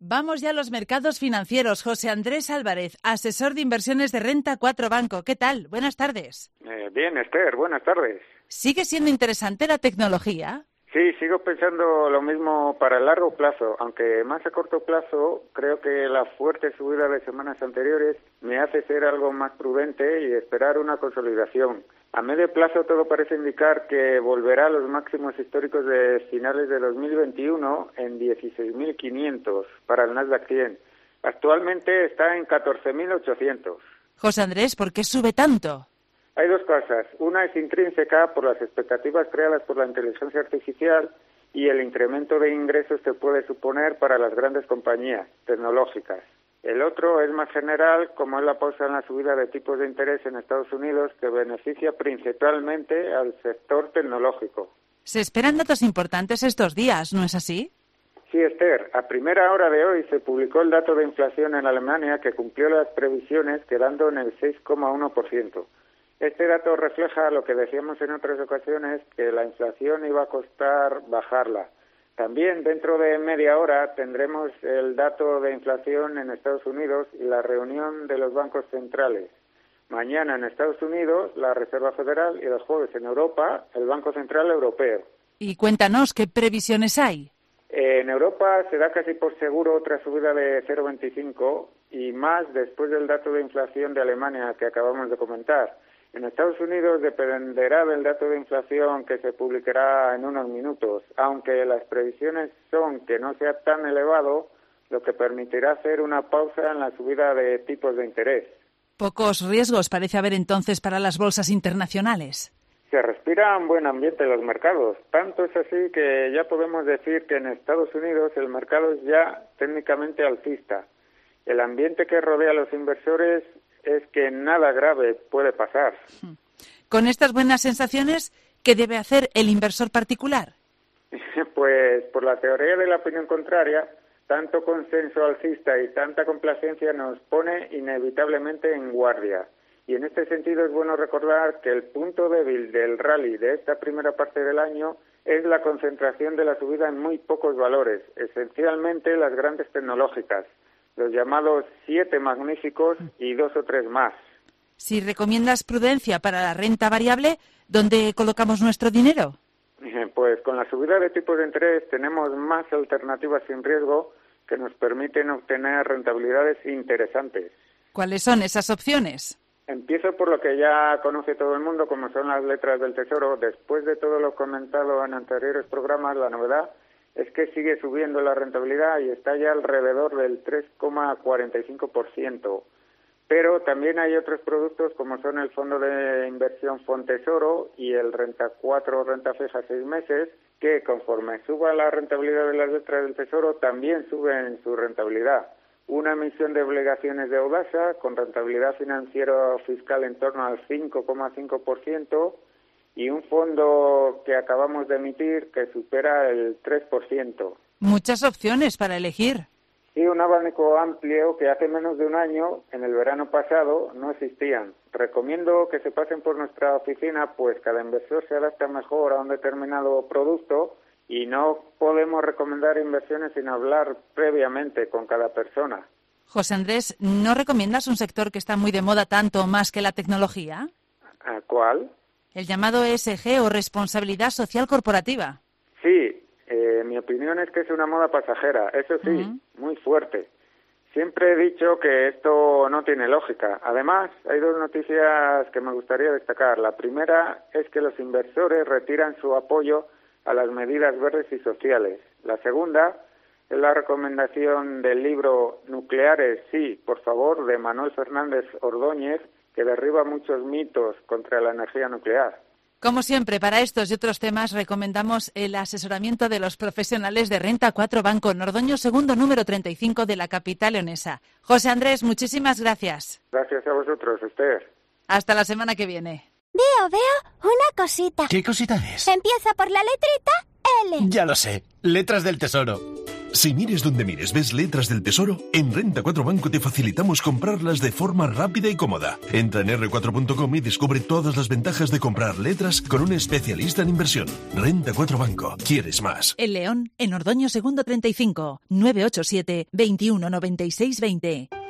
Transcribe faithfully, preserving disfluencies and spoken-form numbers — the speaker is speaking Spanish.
Vamos ya a los mercados financieros. José Andrés Álvarez, asesor de inversiones de Renta cuatro Banco. ¿Qué tal? Buenas tardes. Eh, bien, Esther, buenas tardes. ¿Sigue siendo interesante la tecnología? Sí, sigo pensando lo mismo para el largo plazo, aunque más a corto plazo creo que la fuerte subida de semanas anteriores me hace ser algo más prudente y esperar una consolidación. A medio plazo todo parece indicar que volverá a los máximos históricos de finales de dos mil veintiuno en dieciséis mil quinientos para el Nasdaq cien. Actualmente está en catorce mil ochocientos. José Andrés, ¿por qué sube tanto? Hay dos cosas. Una es intrínseca por las expectativas creadas por la inteligencia artificial y el incremento de ingresos que puede suponer para las grandes compañías tecnológicas. El otro es más general, como es la pausa en la subida de tipos de interés en Estados Unidos, que beneficia principalmente al sector tecnológico. Se esperan datos importantes estos días, ¿no es así? Sí, Esther. A primera hora de hoy se publicó el dato de inflación en Alemania que cumplió las previsiones, quedando en el seis coma uno por ciento. Este dato refleja lo que decíamos en otras ocasiones, que la inflación iba a costar bajarla. También dentro de media hora tendremos el dato de inflación en Estados Unidos y la reunión de los bancos centrales. Mañana en Estados Unidos la Reserva Federal y los jueves en Europa el Banco Central Europeo. Y cuéntanos, ¿qué previsiones hay? En Europa se da casi por seguro otra subida de cero coma veinticinco y más después del dato de inflación de Alemania que acabamos de comentar. En Estados Unidos dependerá del dato de inflación que se publicará en unos minutos, aunque las previsiones son que no sea tan elevado, lo que permitirá hacer una pausa en la subida de tipos de interés. Pocos riesgos parece haber entonces para las bolsas internacionales. Se respira un buen ambiente en los mercados. Tanto es así que ya podemos decir que en Estados Unidos el mercado es ya técnicamente alcista. El ambiente que rodea a los inversores es que nada grave puede pasar. Con estas buenas sensaciones, ¿qué debe hacer el inversor particular? Pues por la teoría de la opinión contraria, tanto consenso alcista y tanta complacencia nos pone inevitablemente en guardia. Y en este sentido es bueno recordar que el punto débil del rally de esta primera parte del año es la concentración de la subida en muy pocos valores, esencialmente las grandes tecnológicas, los llamados siete magníficos y dos o tres más. Si recomiendas prudencia para la renta variable, ¿dónde colocamos nuestro dinero? Pues con la subida de tipos de interés tenemos más alternativas sin riesgo que nos permiten obtener rentabilidades interesantes. ¿Cuáles son esas opciones? Empiezo por lo que ya conoce todo el mundo, como son las letras del Tesoro. Después de todo lo comentado en anteriores programas, la novedad es que sigue subiendo la rentabilidad y está ya alrededor del tres coma cuarenta y cinco por ciento. Pero también hay otros productos como son el fondo de inversión Fontesoro y el Renta cuatro Renta Fija seis meses, que conforme suba la rentabilidad de las letras del Tesoro también suben su rentabilidad. Una emisión de obligaciones de Audasa con rentabilidad financiera fiscal en torno al cinco coma cinco por ciento y un fondo que acabamos de emitir que supera el tres por ciento. Muchas opciones para elegir. Sí, un abanico amplio que hace menos de un año, en el verano pasado, no existían. Recomiendo que se pasen por nuestra oficina, pues cada inversor se adapta mejor a un determinado producto y no podemos recomendar inversiones sin hablar previamente con cada persona. José Andrés, ¿no recomiendas un sector que está muy de moda tanto o más que la tecnología? ¿A cuál? El llamado E S G o responsabilidad social corporativa. Sí, eh, mi opinión es que es una moda pasajera, eso sí, uh-huh. muy fuerte. Siempre he dicho que esto no tiene lógica. Además, hay dos noticias que me gustaría destacar. La primera es que los inversores retiran su apoyo a las medidas verdes y sociales. La segunda es la recomendación del libro Nucleares, sí, por favor, de Manuel Fernández Ordóñez, que derriba muchos mitos contra la energía nuclear. Como siempre, para estos y otros temas recomendamos el asesoramiento de los profesionales de Renta cuatro Banco, Nordoño segundo número treinta y cinco de la capital leonesa. José Andrés, muchísimas gracias. Gracias a vosotros, Esther. Hasta la semana que viene. Veo, veo una cosita. ¿Qué cosita es? Empieza por la letrita L. Ya lo sé, letras del Tesoro. Si mires donde mires ves letras del Tesoro, en Renta cuatro Banco te facilitamos comprarlas de forma rápida y cómoda. Entra en erre cuatro punto com y descubre todas las ventajas de comprar letras con un especialista en inversión. Renta cuatro Banco. ¿Quieres más? El León, en Ordoño Segundo treinta y cinco, nueve ocho siete, veintiuno noventa y seis veinte.